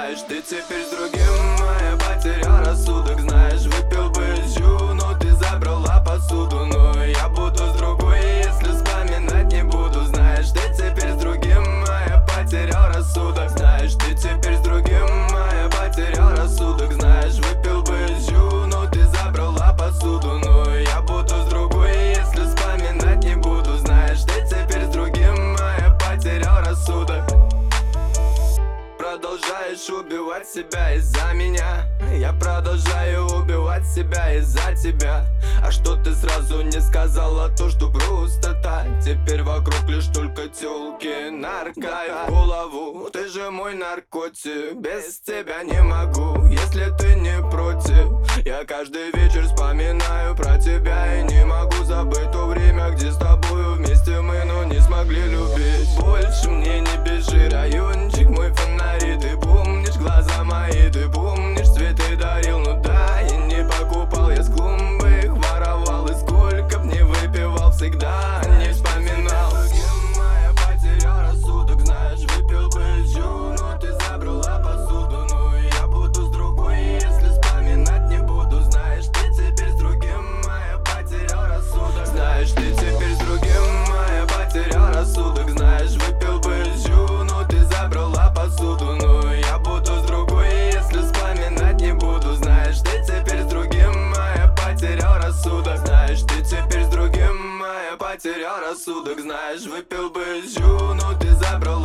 Знаешь, ты теперь с другим, а я потерял рассудок. Знаешь, выпил бы жю, но ты забрала посуду. Но я буду с другой, если вспоминать не буду. Знаешь, ты теперь с другим, а я потерял рассудок. Знаешь, ты теперь с другим, а я потерял рассудок. Знаешь, выпил бы жю, но ты забрала посуду. Но я буду с другой, если вспоминать не буду. Знаешь, ты теперь с другим, а я потерял рассудок. Продолжаешь убивать себя из-за меня. Я продолжаю убивать себя из-за тебя. А что ты сразу не сказала, то что пустота. Теперь вокруг лишь только тёлки, нарко в голову. Ты же мой наркотик, без тебя не могу. Если ты не против, я каждый вечер вспоминаю про тебя. И не могу забыть то время, где с тобою вместе мы, но не смогли любить. Больше мне не бежи, райончик мой фонарит. Ты помнишь глаза мои, ты помнишь цветы дарил. Ну да, и не покупал я с клумбы, их воровал. И сколько б не выпивал, всегда не вспоминал. Я потерял рассудок, знаешь, выпил бы жю, но ты забрала посуду. Но я буду с другой, если вспоминать не буду. Знаешь, ты теперь с другим, а я потерял рассудок. Знаешь, ты теперь с другим, а я потерял рассудок. Знаешь, выпил бы жю, но ты забрала посуду. Но я буду с другой, если вспоминать не буду. Знаешь, ты теперь с другим, а я потерял рассудок. Знаешь, ты теперь с другим, а я потерял рассудок. Знаешь, выпил бы жю, но ты забрала